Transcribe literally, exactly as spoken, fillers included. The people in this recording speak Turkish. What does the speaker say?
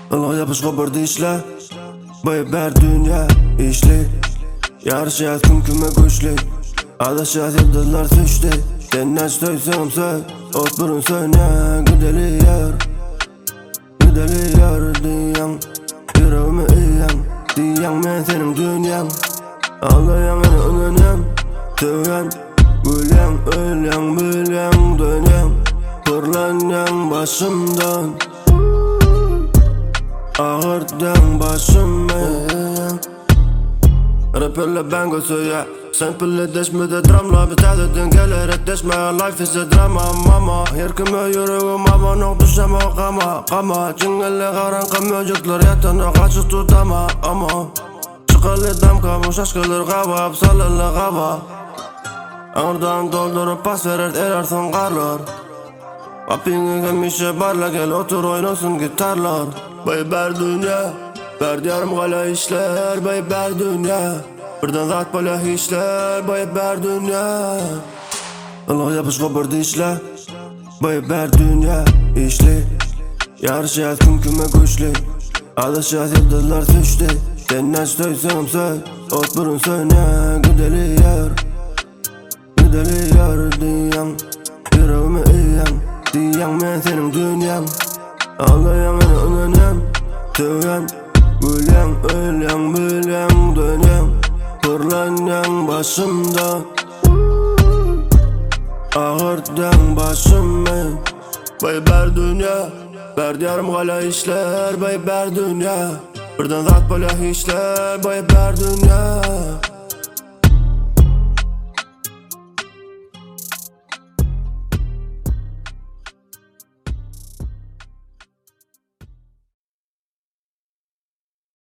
Allah yapışqa bir dişle Bayıp her dünya işli Yarışat kim kime güçlü Adaşat yıldızlar düştü Sen söysem söy Ot burun söyle Güdeli yar Güdeli yar diyan Yüreğimi iyan Diyan ben senin dünyan Ağlayan beni önünen Tüyen Gülen ölen bilen dönen Fırlanan başımdan Ağırdan başım ben Rapperle ben götüye Sen pille deşmede dramla Bitadedin gelerek deşme Life is a drama mama Yerkime yüreğim ama nok düşeme kama Kama Cingelle karanka möcükler yatana kaçı tutama ama Çıkalı dam kamış aşkılır kava Apsalılı kava Ağırdan doldurup pas verir erersin karlar Kapını gemişe barla gel otur oynasın gitarlar Bayıp her dünya Verdi yarım kala işler Bayıp her dünya Birden zat böyle işler Bayıp her dünya Allah yapışqa bir dişle Bayıp her dünya işli Yarışat kim kime güçlü Adaşat yıldızlar düştü Sen söysem söy Ot burun söyle Güdeli yar Güdeli yar diyan Yüreğimi iyan Diyan ben senin dünyan Ağlayan beni önünen Tüyen Gülen ölen bilen dönen Fırlanan başımda Ağırdan başım ben Bayıp her dünya Verdi yarım kala işler Bayıp her dünya Birden zat böyle işler Bayıp her dünya